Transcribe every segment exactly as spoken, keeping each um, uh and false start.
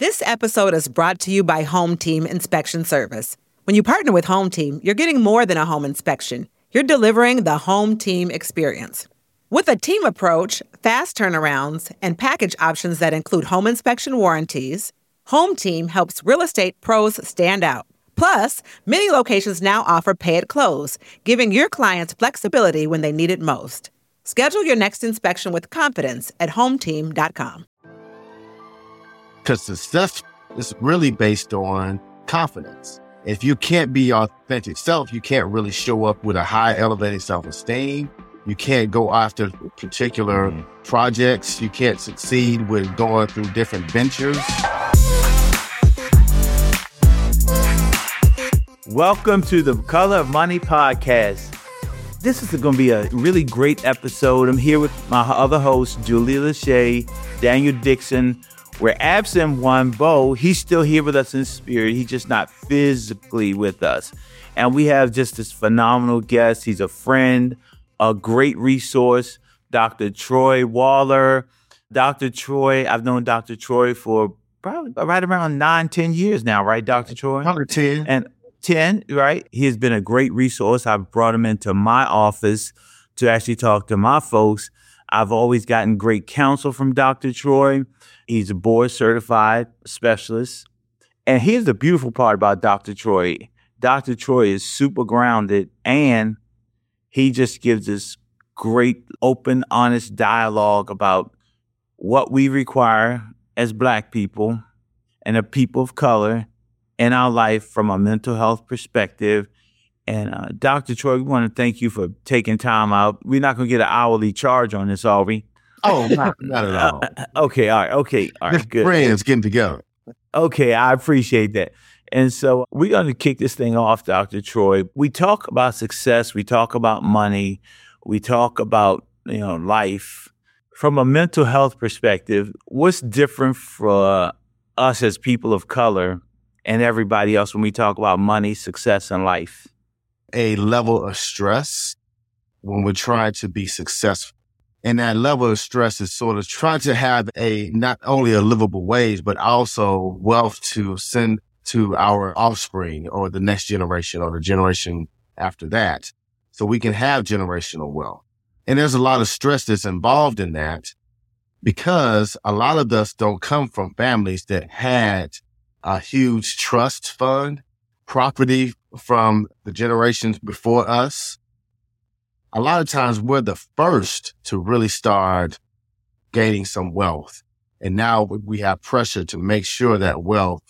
This episode is brought to you by Home Team Inspection Service. When you partner with Home Team, you're getting more than a home inspection. You're delivering the Home Team experience. With a team approach, fast turnarounds, and package options that include home inspection warranties, Home Team helps real estate pros stand out. Plus, many locations now offer pay at close, giving your clients flexibility when they need it most. Schedule your next inspection with confidence at home team dot com. Because success is really based on confidence. If you can't be your authentic self, you can't really show up with a high elevated self-esteem. You can't go after particular mm-hmm. projects. You can't succeed with going through different ventures. Welcome to the Color of Money podcast. This is going to be a really great episode. I'm here with my other hosts, Julia Lachey, Daniel Dixon. We're absent one, Bo. He's still here with us in spirit. He's just not physically with us. And we have just this phenomenal guest. He's a friend, a great resource, Doctor Troy Waller. Doctor Troy, I've known Doctor Troy for probably right around nine, ten years now, right, Doctor Troy? Probably ten. And ten, right? He has been a great resource. I've brought him into my office to actually talk to my folks. I've always gotten great counsel from Doctor Troy. He's a board certified specialist. And here's the beautiful part about Doctor Troy. Doctor Troy is super grounded, and he just gives us great, open, honest dialogue about what we require as Black people and a people of color in our life from a mental health perspective. And uh, Doctor Troy, we want to thank you for taking time out. We're not going to get an hourly charge on this, are we? Oh, not, not at all. Uh, okay, all right, okay, all right, good. Friends getting together. Okay, I appreciate that. And so we're going to kick this thing off, Doctor Troy. We talk about success. We talk about money. We talk about, you know, life. From a mental health perspective, what's different for us as people of color and everybody else when we talk about money, success, and life? A level of stress when we're trying to be successful. And that level of stress is sort of trying to have a not only a livable wage, but also wealth to send to our offspring or the next generation or the generation after that, so we can have generational wealth. And there's a lot of stress that's involved in that because a lot of us don't come from families that had a huge trust fund, property from the generations before us. A lot of times we're the first to really start gaining some wealth. And now we have pressure to make sure that wealth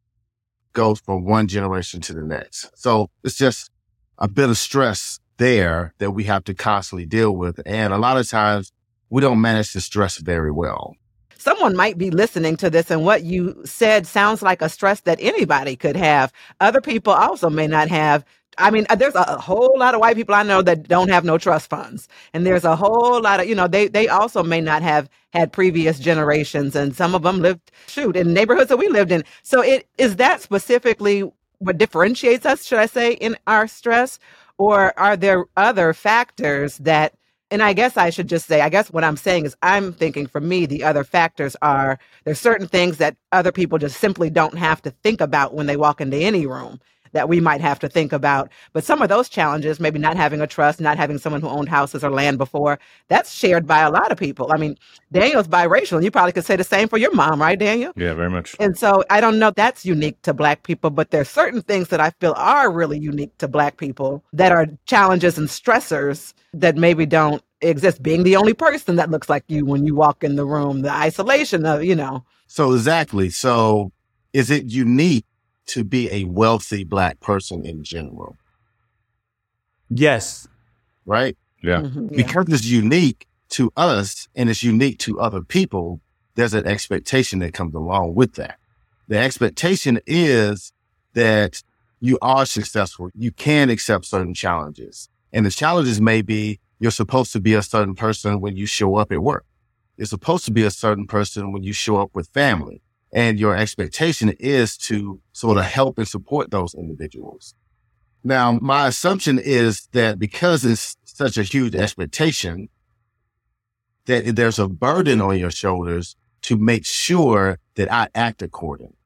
goes from one generation to the next. So it's just a bit of stress there that we have to constantly deal with. And a lot of times we don't manage the stress very well. Someone might be listening to this, and what you said sounds like a stress that anybody could have. Other people also may not have. I mean, there's a whole lot of white people I know that don't have no trust funds. And there's a whole lot of, you know, they, they also may not have had previous generations. And some of them lived, shoot, in neighborhoods that we lived in. So it is that specifically what differentiates us, should I say, in our stress? Or are there other factors that, and I guess I should just say, I guess what I'm saying is I'm thinking for me, the other factors are there's certain things that other people just simply don't have to think about when they walk into any room that we might have to think about. But some of those challenges, maybe not having a trust, not having someone who owned houses or land before, that's shared by a lot of people. I mean, Daniel's biracial, and you probably could say the same for your mom, right, Daniel? Yeah, very much. And so I don't know if that's unique to Black people, but there's certain things that I feel are really unique to Black people that are challenges and stressors that maybe don't exist. Being the only person that looks like you when you walk in the room, the isolation of, you know. So exactly. So is it unique to be a wealthy Black person in general? Yes. Right? Yeah. Mm-hmm, yeah. Because it's unique to us and it's unique to other people, there's an expectation that comes along with that. The expectation is that you are successful. You can accept certain challenges. And the challenges may be you're supposed to be a certain person when you show up at work. You're supposed to be a certain person when you show up with family. And your expectation is to sort of help and support those individuals. Now, my assumption is that because it's such a huge expectation, that there's a burden on your shoulders to make sure that I act accordingly.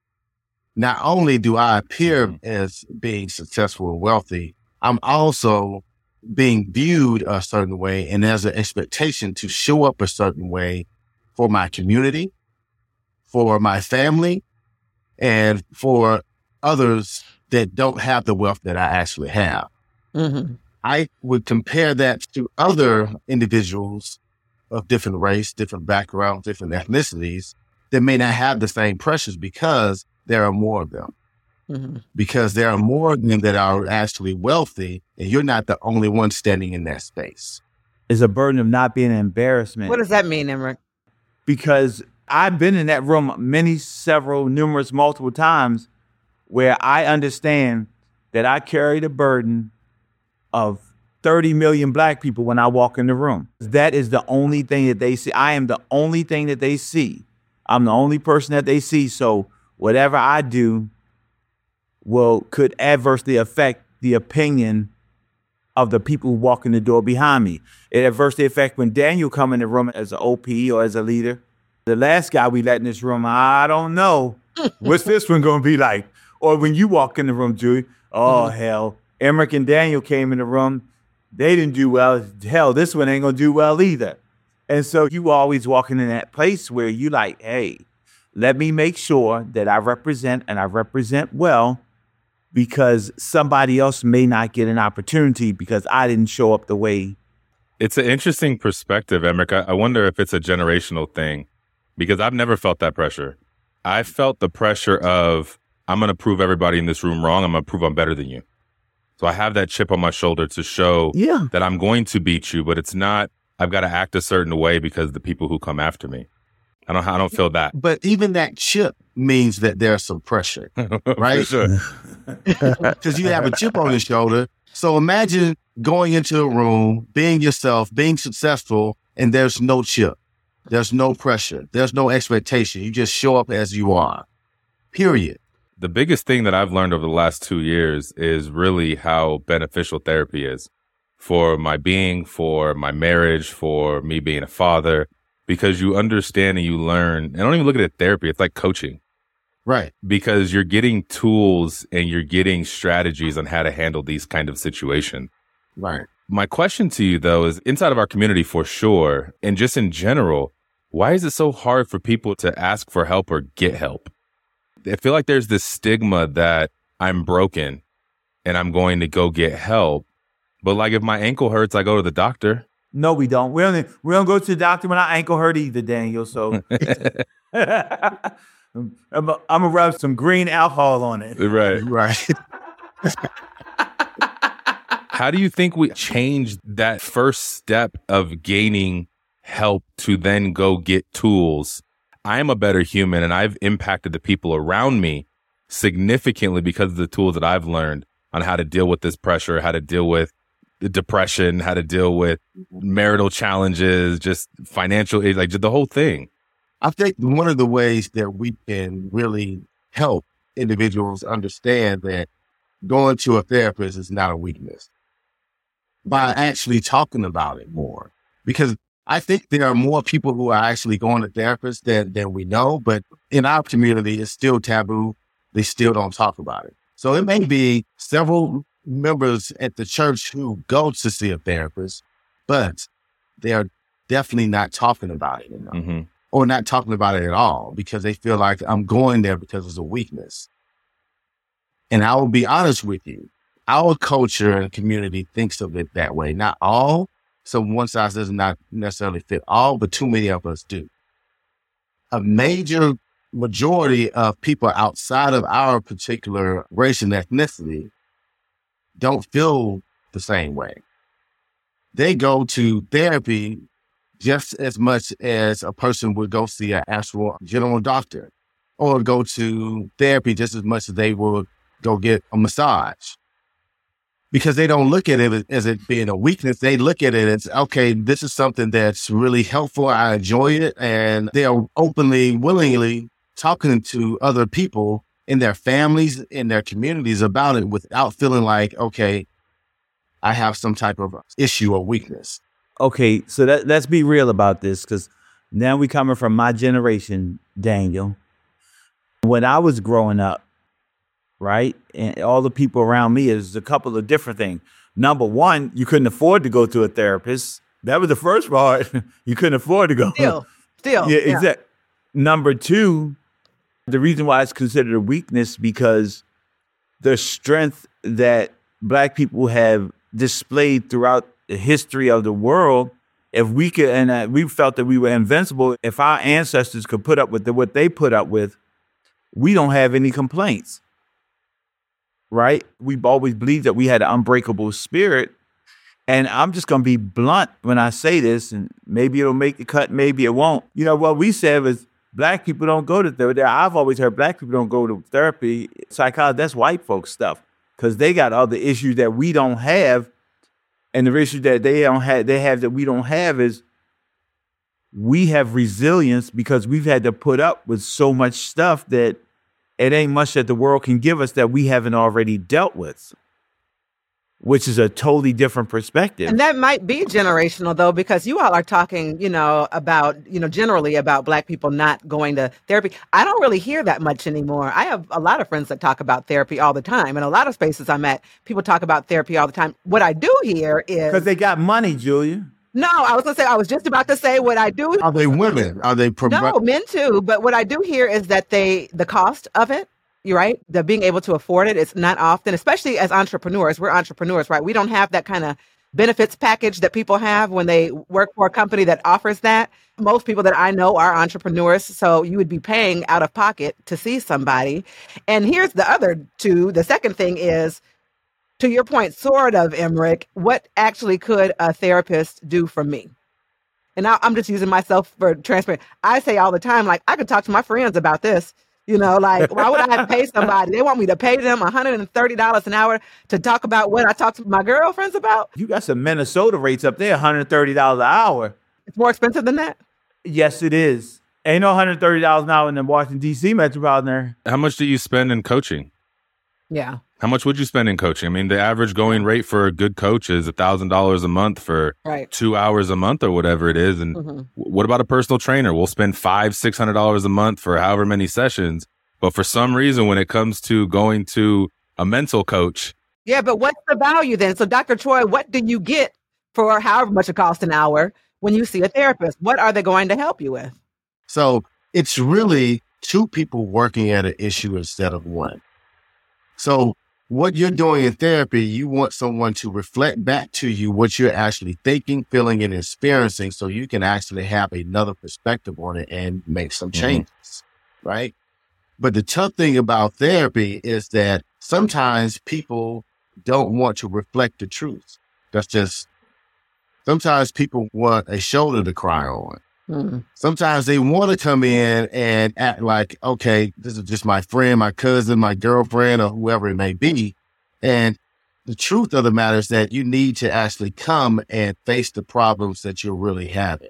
Not only do I appear as being successful and wealthy, I'm also being viewed a certain way, and there's an expectation to show up a certain way for my community, for my family, and for others that don't have the wealth that I actually have. Mm-hmm. I would compare that to other individuals of different race, different backgrounds, different ethnicities that may not have the same pressures because there are more of them. Mm-hmm. Because there are more of them that are actually wealthy, and you're not the only one standing in that space. It's a burden of not being an embarrassment. What does that mean, Emerick? Because I've been in that room many, several, numerous, multiple times where I understand that I carry the burden of thirty million black people when I walk in the room. That is the only thing that they see. I am the only thing that they see. I'm the only person that they see. So whatever I do will could adversely affect the opinion of the people who walk in the door behind me. It adversely affects when Daniel come in the room as an O P or as a leader. The last guy we let in this room, I don't know. What's this one going to be like? Or when you walk in the room, Julie, oh, mm-hmm. hell. Emerick and Daniel came in the room. They didn't do well. Hell, this one ain't going to do well either. And so you always walking in that place where you like, hey, let me make sure that I represent and I represent well, because somebody else may not get an opportunity because I didn't show up the way. It's an interesting perspective, Emerick. I, I wonder if it's a generational thing, because I've never felt that pressure. I felt the pressure of, I'm going to prove everybody in this room wrong. I'm going to prove I'm better than you. So I have that chip on my shoulder to show yeah. that I'm going to beat you, but it's not, I've got to act a certain way because of the people who come after me. I don't, I don't feel that. But even that chip means that there's some pressure, right? Because you have a chip on your shoulder. So imagine going into a room, being yourself, being successful, and there's no chip. There's no pressure. There's no expectation. You just show up as you are, period. The biggest thing that I've learned over the last two years is really how beneficial therapy is for my being, for my marriage, for me being a father, because you understand and you learn. And I don't even look at it therapy. It's like coaching. Right. Because you're getting tools and you're getting strategies on how to handle these kind of situations. Right. My question to you, though, is inside of our community for sure, and just in general, why is it so hard for people to ask for help or get help? I feel like there's this stigma that I'm broken and I'm going to go get help. But like if my ankle hurts, I go to the doctor. No, we don't. We don't, we don't go to the doctor when our ankle hurt either, Daniel. So I'm, I'm going to rub some green alcohol on it. Right. Right. How do you think we change that first step of gaining help to then go get tools? I am a better human and I've impacted the people around me significantly because of the tools that I've learned on how to deal with this pressure, how to deal with the depression, how to deal with marital challenges, just financial, like the whole thing. I think one of the ways that we can really help individuals understand that going to a therapist is not a weakness by actually talking about it more. Because I think there are more people who are actually going to therapists than, than we know, but in our community, it's still taboo. They still don't talk about it. So it may be several members at the church who go to see a therapist, but they are definitely not talking about it enough, mm-hmm. or not talking about it at all because they feel like I'm going there because it's a weakness. And I will be honest with you, our culture and community thinks of it that way. Not all. So one size does not necessarily fit all, but too many of us do. A major majority of people outside of our particular race and ethnicity don't feel the same way. They go to therapy just as much as a person would go see an actual general doctor, or go to therapy just as much as they would go get a massage. Because they don't look at it as it being a weakness. They look at it as, okay, this is something that's really helpful. I enjoy it. And they are openly, willingly talking to other people in their families, in their communities about it without feeling like, okay, I have some type of issue or weakness. Okay, so that, let's be real about this, because Now we coming from my generation, Daniel. When I was growing up, right, and all the people around me, is a couple of different things. Number one, you couldn't afford to go to a therapist. That was the first part. You couldn't afford to go. Still, still. Yeah, yeah. exactly. Number two, the reason why it's considered a weakness because the strength that Black people have displayed throughout the history of the world, if we could, and uh, we felt that we were invincible, if our ancestors could put up with the, what they put up with, we don't have any complaints, right? We've always believed that we had an unbreakable spirit. And I'm just going to be blunt when I say this, and maybe it'll make the cut, maybe it won't. You know, what we said was Black people don't go to therapy. I've always heard Black people don't go to therapy. Psychology, that's white folks stuff because they got other issues that we don't have. And the issue that they don't have, they have that we don't have is we have resilience because we've had to put up with so much stuff that it ain't much that the world can give us that we haven't already dealt with, which is a totally different perspective. And that might be generational, though, because you all are talking, you know, about, you know, generally about Black people not going to therapy. I don't really hear that much anymore. I have a lot of friends that talk about therapy all the time. And a lot of spaces I'm at, people talk about therapy all the time. What I do hear is... Because they got money, Julia. No, I was going to say, I was just about to say what I do. Are they women? Are they... Pro- No, men too. But what I do hear is that they, the cost of it, you're right, the being able to afford it, it's not often, especially as entrepreneurs. We're entrepreneurs, right? We don't have that kind of benefits package that people have when they work for a company that offers that. Most people that I know are entrepreneurs, so you would be paying out of pocket to see somebody. And here's the other two. The second thing is, to your point, sort of, Emmerich, what actually could a therapist do for me? And I, I'm just using myself for transparent. I say all the time, like, I could talk to my friends about this. You know, like, why would I have to pay somebody? They want me to pay them one hundred thirty dollars an hour to talk about what I talk to my girlfriends about. You got some Minnesota rates up there, one hundred thirty dollars an hour. It's more expensive than that? Yes, it is. Ain't no one hundred thirty dollars an hour in the Washington, D C metropolitan area. How much do you spend in coaching? Yeah. How much would you spend in coaching? I mean, the average going rate for a good coach is one thousand dollars a month for right. two hours a month or whatever it is. And mm-hmm. what about a personal trainer? We'll spend five hundred dollars, six hundred dollars a month for however many sessions. But for some reason, when it comes to going to a mental coach. Yeah, but what's the value then? So, Doctor Troy, what do you get for however much it costs an hour when you see a therapist? What are they going to help you with? So it's really two people working at an issue instead of one. So what you're doing in therapy, you want someone to reflect back to you what you're actually thinking, feeling, and experiencing so you can actually have another perspective on it and make some changes, mm-hmm. right? But the tough thing about therapy is that sometimes people don't want to reflect the truth. That's just, sometimes people want a shoulder to cry on. Mm-hmm. Sometimes they want to come in and act like, okay, this is just my friend, my cousin, my girlfriend, or whoever it may be. And the truth of the matter is that you need to actually come and face the problems that you're really having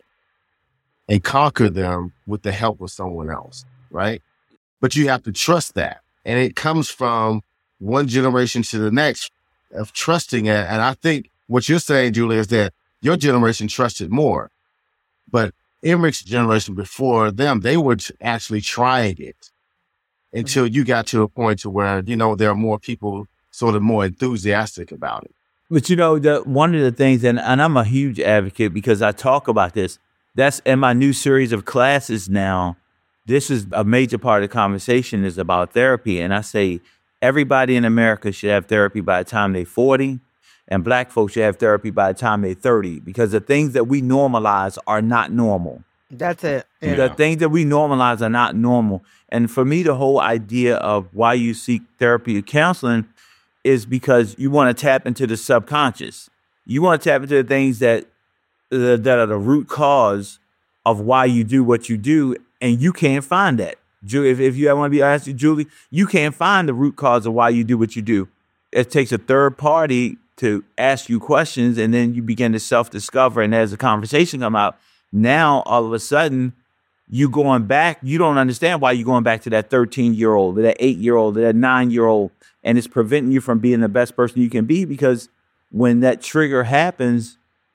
and conquer them with the help of someone else, right? But you have to trust that. And it comes from one generation to the next of trusting it. And I think what you're saying, Julie, is that your generation trusted more. But Emmerich's generation before them, they were actually trying it until mm-hmm. you got to a point to where, you know, there are more people sort of more enthusiastic about it. But, you know, the, one of the things, and, and I'm a huge advocate because I talk about this, that's in my new series of classes now. This is a major part of the conversation is about therapy. And I say everybody in America should have therapy by the time they're forty, and Black folks should have therapy by the time they're thirty, because the things that we normalize are not normal. That's it. Yeah. The things that we normalize are not normal. And for me, the whole idea of why you seek therapy or counseling is because you want to tap into the subconscious. You want to tap into the things that, uh, that are the root cause of why you do what you do. And you can't find that. If, if you want to be asked, Julie, you can't find the root cause of why you do what you do. It takes a third party to ask you questions, and then you begin to self-discover. And as the conversation come out, now all of a sudden you going back, you don't understand why you're going back to that thirteen-year-old, or that eight-year-old, or that nine-year-old, and it's preventing you from being the best person you can be, because when that trigger happens,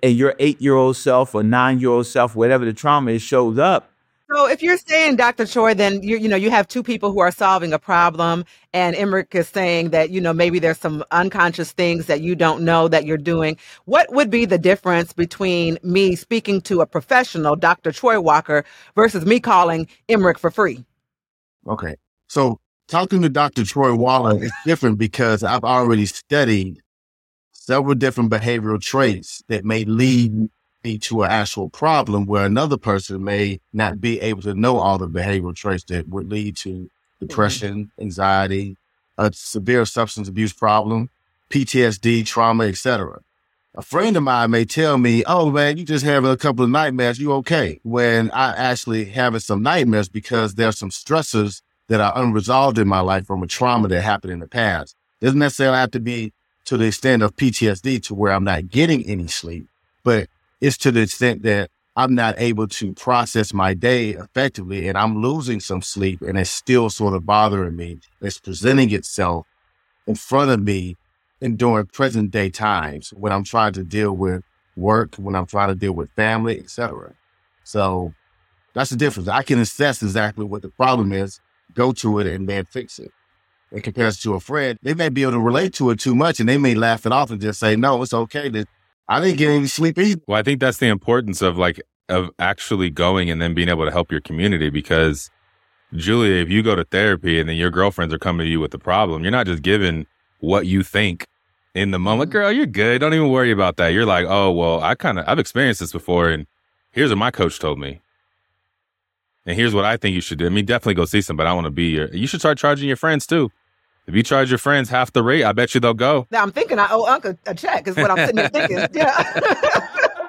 and your eight-year-old self or nine-year-old self, whatever the trauma is, shows up. So if you're saying, Doctor Troy, then you you know you have two people who are solving a problem, and Emerick is saying that you know maybe there's some unconscious things that you don't know that you're doing. What would be the difference between me speaking to a professional, Doctor Troy Walker, versus me calling Emerick for free? Okay, so talking to Doctor Troy Walker is different because I've already studied several different behavioral traits that may lead me to an actual problem where another person may not be able to know all the behavioral traits that would lead to depression, anxiety, a severe substance abuse problem, P T S D, trauma, et cetera. A friend of mine may tell me, oh man, you just having a couple of nightmares, you okay? When I actually having some nightmares because there's some stressors that are unresolved in my life from a trauma that happened in the past. Doesn't necessarily have to be to the extent of P T S D to where I'm not getting any sleep, but it's to the extent that I'm not able to process my day effectively and I'm losing some sleep and it's still sort of bothering me. It's presenting itself in front of me and during present day times when I'm trying to deal with work, when I'm trying to deal with family, et cetera. So that's the difference. I can assess exactly what the problem is, go to it and then fix it. In comparison to a friend, they may be able to relate to it too much and they may laugh it off and just say, no, it's okay. That I didn't get any sleep either. Well, I think that's the importance of like, of actually going and then being able to help your community because Julia, if you go to therapy and then your girlfriends are coming to you with the problem, you're not just giving what you think in the moment. Girl, you're good. Don't even worry about that. You're like, oh, well, I kind of, I've experienced this before and here's what my coach told me. And here's what I think you should do. I mean, definitely go see somebody. I want to be your, you should start charging your friends too. If you charge your friends half the rate, I bet you they'll go. Now I'm thinking I owe Uncle a check is what I'm sitting there thinking. Yeah.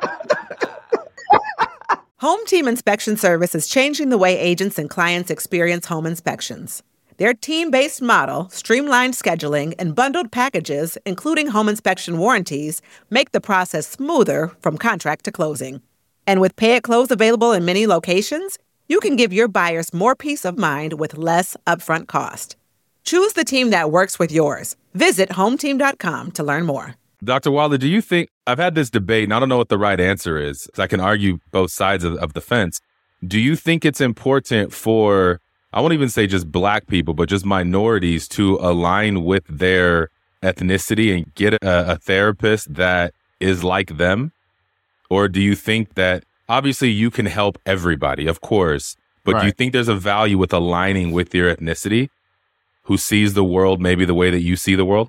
Home Team Inspection Service is changing the way agents and clients experience home inspections. Their team-based model, streamlined scheduling, and bundled packages, including home inspection warranties, make the process smoother from contract to closing. And with Pay at Close available in many locations, you can give your buyers more peace of mind with less upfront cost. Choose the team that works with yours. Visit home team dot com to learn more. Doctor Wilder, do you think, I've had this debate and I don't know what the right answer is. I can argue both sides of, of the fence. Do you think it's important for, I won't even say just black people, but just minorities to align with their ethnicity and get a, a therapist that is like them? Or do you think that obviously you can help everybody, of course, but right. do you think there's a value with aligning with your ethnicity? Who sees the world maybe the way that you see the world?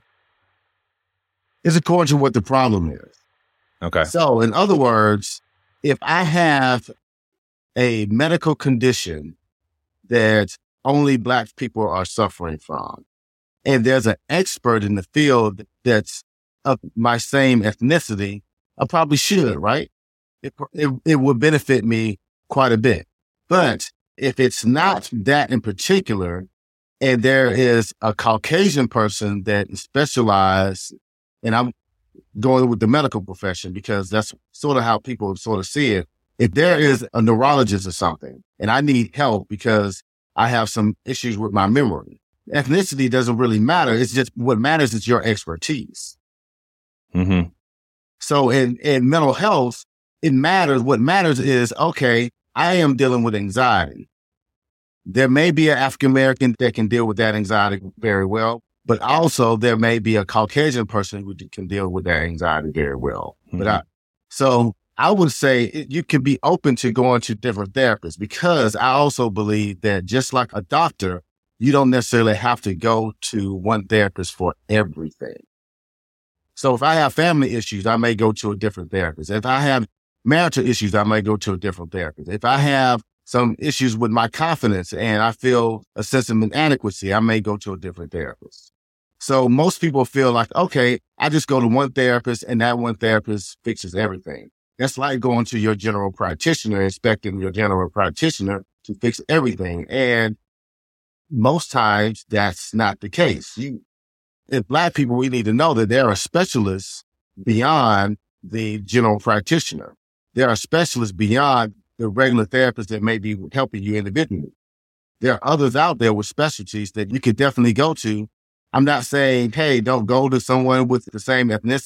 It's according to what the problem is. Okay. So in other words, if I have a medical condition that only black people are suffering from, and there's an expert in the field that's of my same ethnicity, I probably should, right? It, it, it would benefit me quite a bit. But if it's not that in particular, and there is a Caucasian person that is specialized, and I'm going with the medical profession because that's sort of how people sort of see it. If there is a neurologist or something, and I need help because I have some issues with my memory, ethnicity doesn't really matter. It's just what matters is your expertise. Mm-hmm. So in, in mental health, it matters. What matters is, okay, I am dealing with anxiety. There may be an African-American that can deal with that anxiety very well, but also there may be a Caucasian person who can deal with that anxiety very well. Mm-hmm. But I, so I would say it, you can be open to going to different therapists because I also believe that just like a doctor, you don't necessarily have to go to one therapist for everything. So if I have family issues, I may go to a different therapist. If I have marital issues, I may go to a different therapist. If I have some issues with my confidence and I feel a sense of inadequacy, I may go to a different therapist. So most people feel like, okay, I just go to one therapist and that one therapist fixes everything. That's like going to your general practitioner, expecting your general practitioner to fix everything. And most times that's not the case. You, as Black people, we need to know that there are specialists beyond the general practitioner. There are specialists beyond the regular therapist that may be helping you individually. There are others out there with specialties that you could definitely go to. I'm not saying, hey, don't go to someone with the same ethnicity,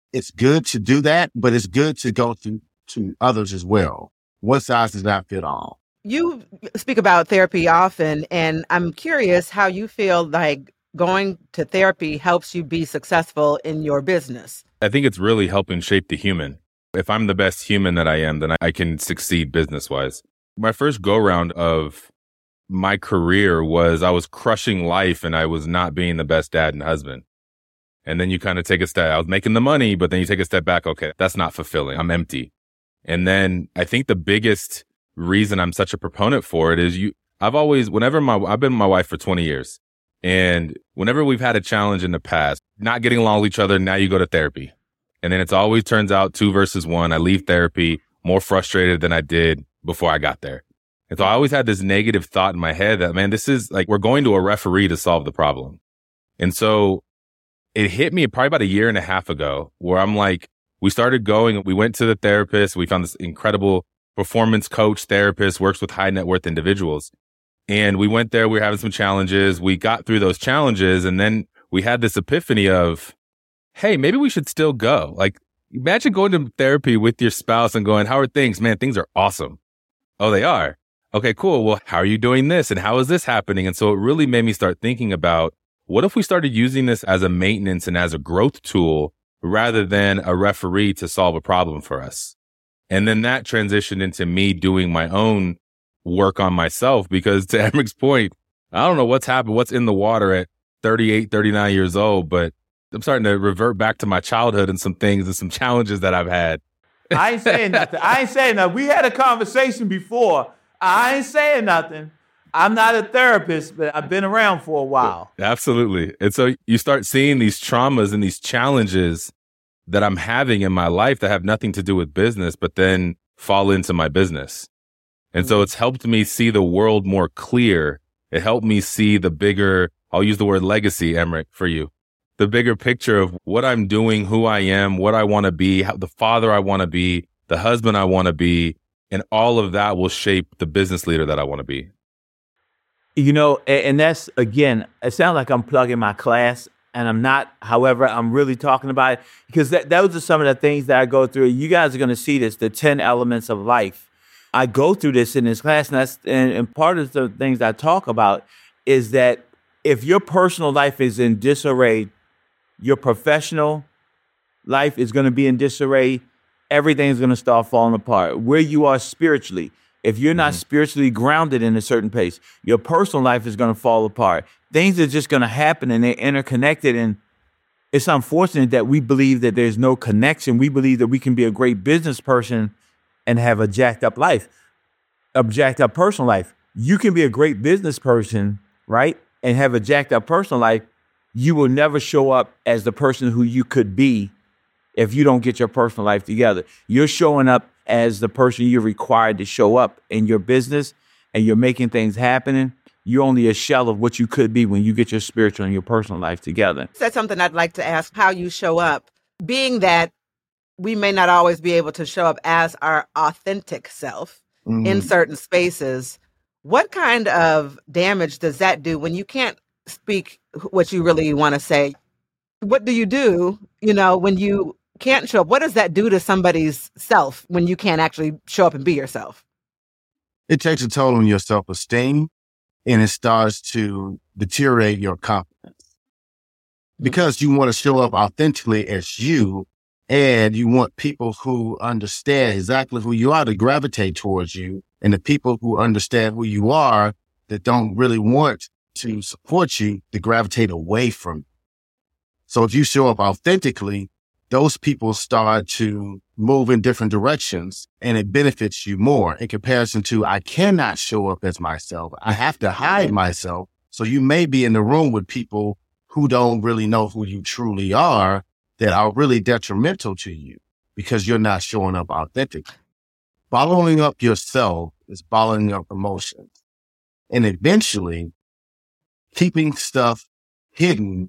it's good to do that, but it's good to go to, to others as well. One size does not fit all. You speak about therapy often, and I'm curious how you feel like going to therapy helps you be successful in your business. I think it's really helping shape the human. If I'm the best human that I am, then I can succeed business-wise. My first go-round of my career was I was crushing life and I was not being the best dad and husband. And then you kind of take a step, I was making the money, but then you take a step back. Okay, that's not fulfilling. I'm empty. And then I think the biggest reason I'm such a proponent for it is you, I've always, whenever my, I've been with my wife for twenty years. And whenever we've had a challenge in the past, not getting along with each other, now you go to therapy. And then it's always turns out two versus one. I leave therapy more frustrated than I did before I got there. And so I always had this negative thought in my head that, man, this is like, we're going to a referee to solve the problem. And so it hit me probably about a year and a half ago where I'm like, we started going, we went to the therapist. We found this incredible performance coach therapist, works with high net worth individuals. And we went there, we were having some challenges. We got through those challenges. And then we had this epiphany of, hey, maybe we should still go. Like, imagine going to therapy with your spouse and going, how are things? Man, things are awesome. Oh, they are. Okay, cool. Well, how are you doing this? And how is this happening? And so it really made me start thinking about, what if we started using this as a maintenance and as a growth tool rather than a referee to solve a problem for us? And then that transitioned into me doing my own work on myself, because to Emrick's point, I don't know what's happened, what's in the water at thirty-eight, thirty-nine years old, but I'm starting to revert back to my childhood and some things and some challenges that I've had. I ain't saying nothing. I ain't saying nothing. We had a conversation before. I ain't saying nothing. I'm not a therapist, but I've been around for a while. Absolutely. And so you start seeing these traumas and these challenges that I'm having in my life that have nothing to do with business, but then fall into my business. And so it's helped me see the world more clear. It helped me see the bigger, I'll use the word legacy, Emrick, for you. The bigger picture of what I'm doing, who I am, what I want to be, how, the father I want to be, the husband I want to be, and all of that will shape the business leader that I want to be. You know, and that's, again, it sounds like I'm plugging my class, and I'm not. However, I'm really talking about it because that, those are some of the things that I go through. You guys are going to see this, the ten elements of life. I go through this in this class, and, that's, and, and part of the things I talk about is that if your personal life is in disarray, your professional life is going to be in disarray. Everything's going to start falling apart. Where you are spiritually, if you're not mm-hmm. spiritually grounded in a certain place, your personal life is going to fall apart. Things are just going to happen, and they're interconnected. And it's unfortunate that we believe that there's no connection. We believe that we can be a great business person and have a jacked up life, a jacked up personal life. You can be a great business person, right, and have a jacked up personal life. You will never show up as the person who you could be if you don't get your personal life together. You're showing up as the person you're required to show up in your business, and you're making things happen. You're only a shell of what you could be when you get your spiritual and your personal life together. That's something I'd like to ask, how you show up, being that we may not always be able to show up as our authentic self mm-hmm. in certain spaces. What kind of damage does that do when you can't speak what you really want to say? What do you do, you know, when you can't show up? What does that do to somebody's self when you can't actually show up and be yourself? It takes a toll on your self-esteem, and it starts to deteriorate your confidence because you want to show up authentically as you, and you want people who understand exactly who you are to gravitate towards you, and the people who understand who you are that don't really want to support you to gravitate away from you. So if you show up authentically, those people start to move in different directions, and it benefits you more in comparison to, I cannot show up as myself. I have to hide myself. So you may be in the room with people who don't really know who you truly are, that are really detrimental to you because you're not showing up authentically. Following up yourself is following up emotions. And eventually, keeping stuff hidden,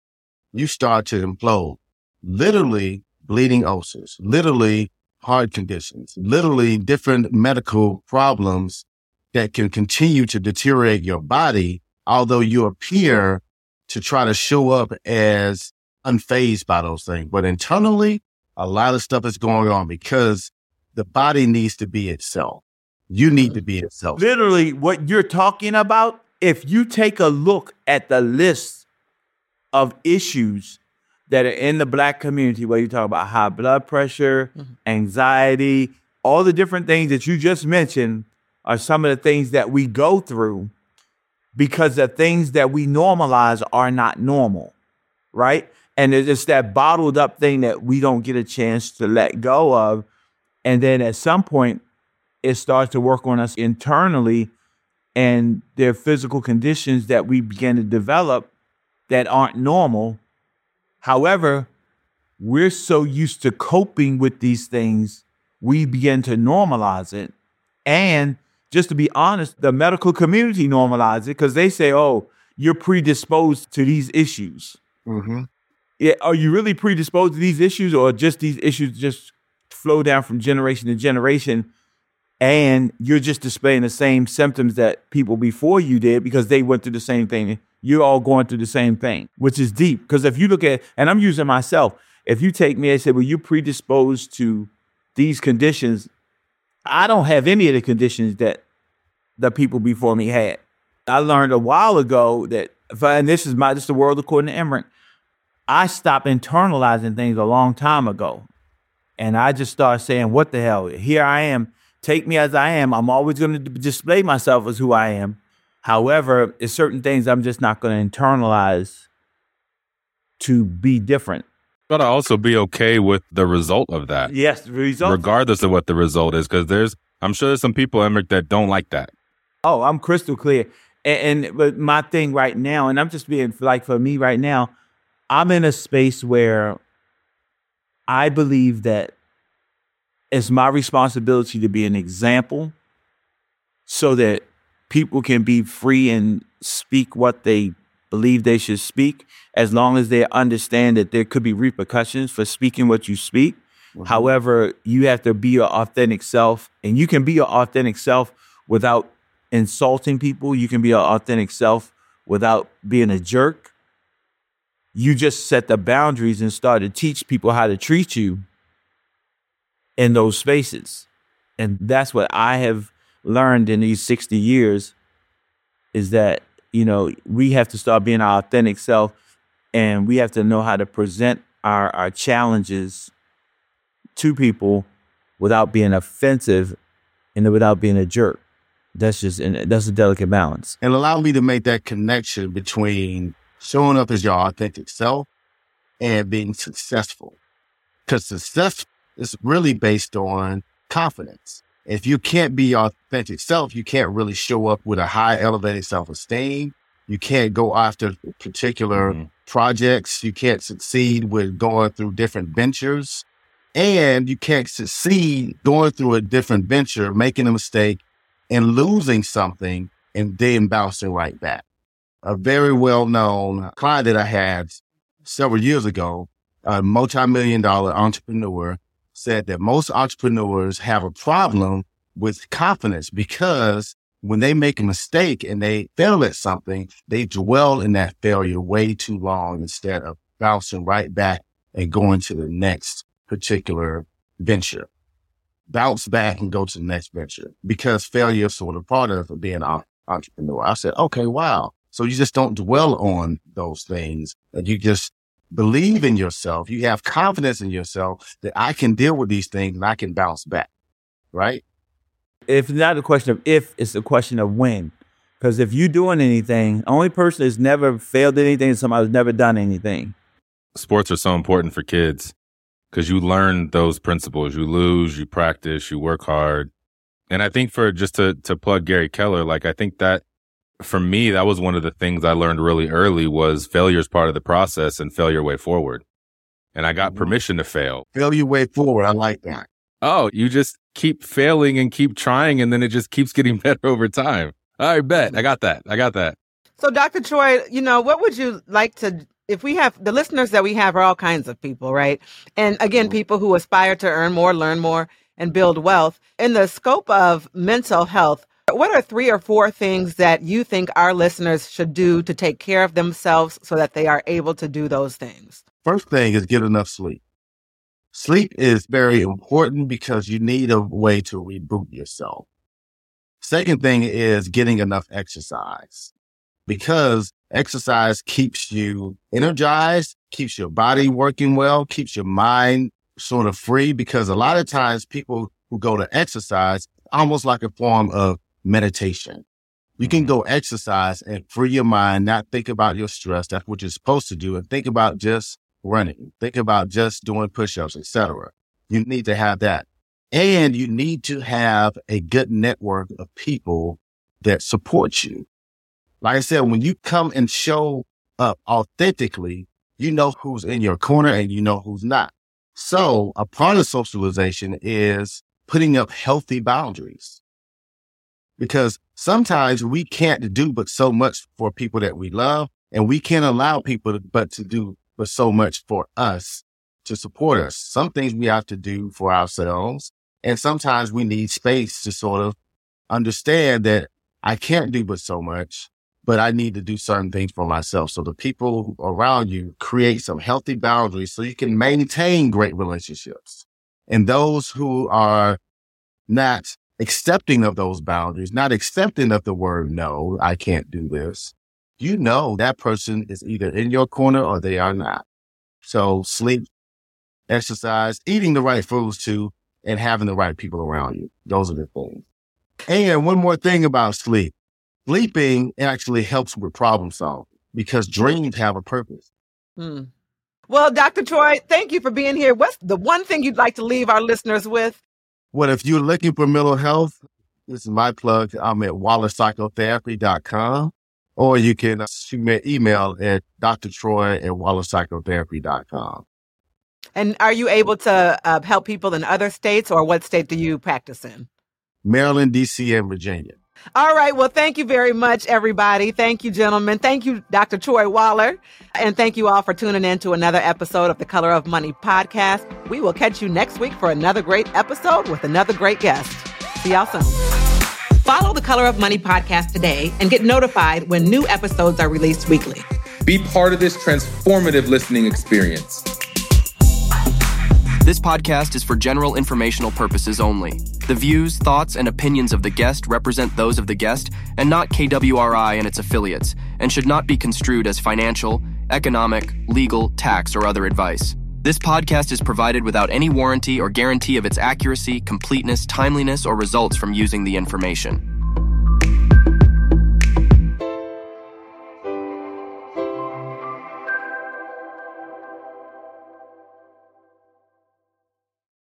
you start to implode. Literally bleeding ulcers, literally heart conditions, literally different medical problems that can continue to deteriorate your body, although you appear to try to show up as unfazed by those things. But internally, a lot of stuff is going on because the body needs to be itself. You need to be itself. Literally, what you're talking about, if you take a look at the list of issues that are in the Black community, where you talk about high blood pressure, mm-hmm. anxiety, all the different things that you just mentioned are some of the things that we go through because the things that we normalize are not normal, right? And it's just that bottled up thing that we don't get a chance to let go of. And then at some point, it starts to work on us internally, and there are physical conditions that we begin to develop that aren't normal. However, we're so used to coping with these things, we begin to normalize it. And just to be honest, the medical community normalizes it because they say, oh, you're predisposed to these issues. Mm-hmm. Yeah, are you really predisposed to these issues, or just these issues just flow down from generation to generation and you're just displaying the same symptoms that people before you did because they went through the same thing? You're all going through the same thing, which is deep. Because if you look at, and I'm using myself, if you take me and say, well, you're predisposed to these conditions, I don't have any of the conditions that the people before me had. I learned a while ago that, if I, and this is my, this is the world according to Emmerich, I stopped internalizing things a long time ago. And I just started saying, what the hell? Here I am. Take me as I am. I'm always going to display myself as who I am. However, it's certain things I'm just not going to internalize to be different. But I also be okay with the result of that. Yes, the result. Regardless of what the result is, because there's, I'm sure there's some people, Emmerich, that don't like that. Oh, I'm crystal clear. And, and but my thing right now, and I'm just being like, for me right now, I'm in a space where I believe that it's my responsibility to be an example so that people can be free and speak what they believe they should speak, as long as they understand that there could be repercussions for speaking what you speak. Mm-hmm. However, you have to be your authentic self, and you can be your authentic self without insulting people. You can be your authentic self without being a jerk. You just set the boundaries and start to teach people how to treat you in those spaces. And that's what I have learned in these sixty years, is that, you know, we have to start being our authentic self, and we have to know how to present our, our challenges to people without being offensive and without being a jerk. That's just, that's a delicate balance. And allow me to make that connection between showing up as your authentic self and being successful. Because success is really based on confidence. If you can't be your authentic self, you can't really show up with a high elevated self-esteem. You can't go after particular mm-hmm. projects. You can't succeed with going through different ventures. And you can't succeed going through a different venture, making a mistake and losing something and then bouncing right back. A very well-known client that I had several years ago, a multi-million dollar entrepreneur, said that most entrepreneurs have a problem with confidence because when they make a mistake and they fail at something, they dwell in that failure way too long instead of bouncing right back and going to the next particular venture. Bounce back and go to the next venture, because failure is sort of part of being an entrepreneur. I said, okay, wow. So you just don't dwell on those things, and you just believe in yourself. You have confidence in yourself that I can deal with these things and I can bounce back, right? If it's not a question of if, it's a question of when. Because if you're doing anything, the only person that's never failed at anything is somebody who's never done anything. Sports are so important for kids because you learn those principles. You lose, you practice, you work hard. And I think for just to, to plug Gary Keller, like I think that for me, that was one of the things I learned really early was failure is part of the process and failure way forward. And I got permission to fail. Failure way forward. I like that. Oh, you just keep failing and keep trying, and then it just keeps getting better over time. All right, bet. I got that. I got that. So, Doctor Troy, you know, what would you like to, if we have, the listeners that we have are all kinds of people, right? And again, people who aspire to earn more, learn more, and build wealth. In the scope of mental health, what are three or four things that you think our listeners should do to take care of themselves so that they are able to do those things? First thing is get enough sleep. Sleep is very important because you need a way to reboot yourself. Second thing is getting enough exercise, because exercise keeps you energized, keeps your body working well, keeps your mind sort of free, because a lot of times people who go to exercise, almost like a form of meditation. You can go exercise and free your mind, not think about your stress. That's what you're supposed to do. And think about just running. Think about just doing push-ups, et cetera. You need to have that. And you need to have a good network of people that support you. Like I said, when you come and show up authentically, you know who's in your corner and you know who's not. So a part of socialization is putting up healthy boundaries, because sometimes we can't do but so much for people that we love, and we can't allow people to, but to do but so much for us to support us. Some things we have to do for ourselves, and sometimes we need space to sort of understand that I can't do but so much, but I need to do certain things for myself. So the people around you create some healthy boundaries so you can maintain great relationships. And those who are not accepting of those boundaries, not accepting of the word, no, I can't do this, you know that person is either in your corner or they are not. So sleep, exercise, eating the right foods too, and having the right people around you. Those are the things. And one more thing about sleep. Sleeping actually helps with problem solving because dreams have a purpose. Hmm. Well, Doctor Troy, thank you for being here. What's the one thing you'd like to leave our listeners with? Well, if you're looking for mental health, this is my plug. I'm at waller psychotherapy dot com, or you can shoot me an email at d r troy at waller psychotherapy dot com. And are you able to uh, help people in other states, or what state do you practice in? Maryland, D C, and Virginia. All right. Well, thank you very much, everybody. Thank you, gentlemen. Thank you, Doctor Troy Waller. And thank you all for tuning in to another episode of the Color of Money podcast. We will catch you next week for another great episode with another great guest. See y'all soon. Follow the Color of Money podcast today and get notified when new episodes are released weekly. Be part of this transformative listening experience. This podcast is for general informational purposes only. The views, thoughts, and opinions of the guest represent those of the guest and not K W R I and its affiliates, and should not be construed as financial, economic, legal, tax, or other advice. This podcast is provided without any warranty or guarantee of its accuracy, completeness, timeliness, or results from using the information.